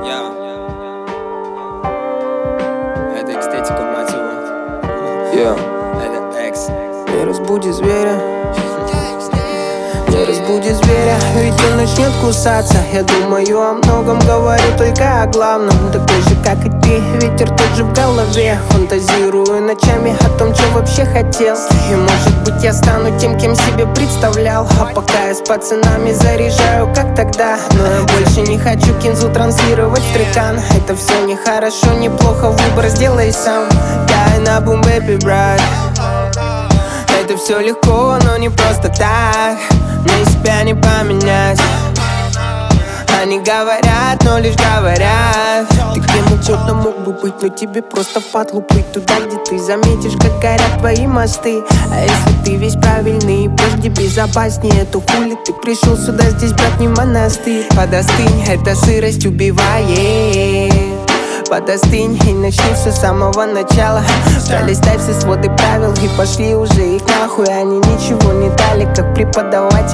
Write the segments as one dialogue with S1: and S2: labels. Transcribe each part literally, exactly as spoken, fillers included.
S1: Я. Это эстетика, мать его.
S2: Я.
S1: Это экс.
S2: Не разбуди зверя. Не разбуди зверя, ведь он начнет кусаться. Я думаю о многом, говорю только о главном. Такой же, как и ты, ветер тот же в голове. Фантазирую ночами о том, что вообще хотел. И может быть я стану тем, кем себе представлял. А пока я с пацанами заряжаю, как тогда. Но я больше не хочу кинзу транслировать в трекан. Это все не хорошо, неплохо, выбор сделай сам. Я и на бум-бэпи, брат. Это все легко, но не просто так. Мне себя не поменять. Они говорят, но лишь говорят. Ты кем угодно мог бы быть, но тебе просто впадлу плыть туда, где ты заметишь, как горят твои мосты. А если ты весь правильный, прежде безопаснее, то хули ты пришел сюда, здесь, брат, не монастырь. Подостынь, эта сырость убивает. Подостынь и начни все с самого начала. Пролистай все своды правил и пошли уже их нахуй. Они ничего не дали, как преподаватель.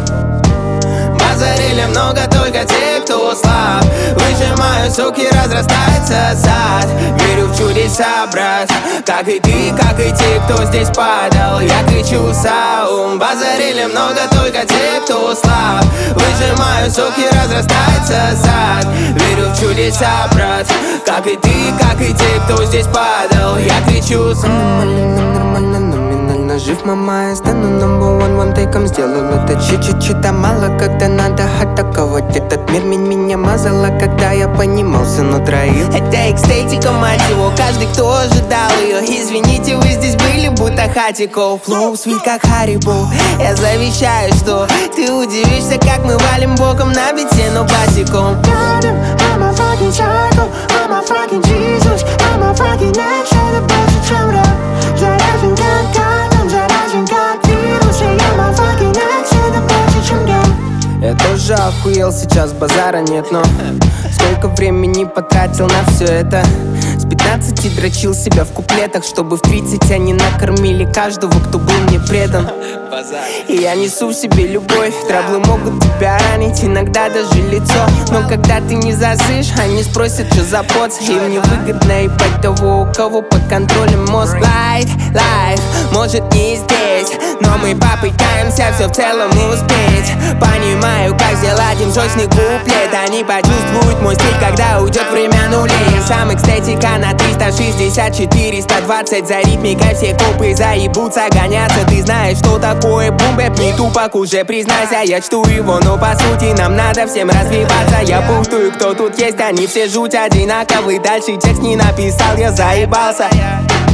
S1: Базарили много только те, кто слаб. Выжимаю соки, разрастается сад. Верю в чудеса, брат. Как и ты, как и те, кто здесь падал. Я кричу саум. Базарили много только те, кто слаб. Выжимаю соки, разрастается сад. Верю в чудеса, брат. Как и ты, как и те, кто здесь падал. Я кричу саум.
S2: Нормально, номинально жив, мама, я стану number one, one take, сделал это чуть-чуть, а мало, когда надо атаковать этот мир. Меня мазало, когда я понимался, но троил.
S1: Это экстетика, мать его, каждый, кто ожидал ее. Извините, вы здесь были, будто хатико. Флоу свит, как Харибо. Я завещаю, что ты удивишься, как мы валим боком на бите, но басиком.
S3: I'm a fucking psycho, I'm a fucking Jesus, I'm a fucking экс, это больше, чем рэп. Заражен как катом, заражен как вирус. I'm a fucking экс, это больше, чем гейм.
S2: Я тоже охуел, сейчас базара нет, но сколько времени потратил на все это. С пятнадцати дрочил себя в куплетах, чтобы в тридцать они накормили каждого, кто был мне предан. И я несу в себе любовь. Траблы могут тебя ранить, иногда даже лицо. Но когда ты не засышь, они спросят, что за поц. Им невыгодно ебать того, у кого под контролем мозг. Лайт, лайф, может не здесь, но мы попытаемся все в целом успеть. Понимаю, как сделать им сочный куплет. Они почувствуют мой стиль, когда уйдет время нулей. Я сам эстетика на триста шестьдесят четыре сто двадцать. За ритмикой все копы заебутся гоняться. Ты знаешь, что такое бум-бэп, не тупак, уже признайся. Я чту его, но по сути нам надо всем развиваться. Я путаю, кто тут есть, они все жуть одинаковые. Дальше текст не написал, я заебался.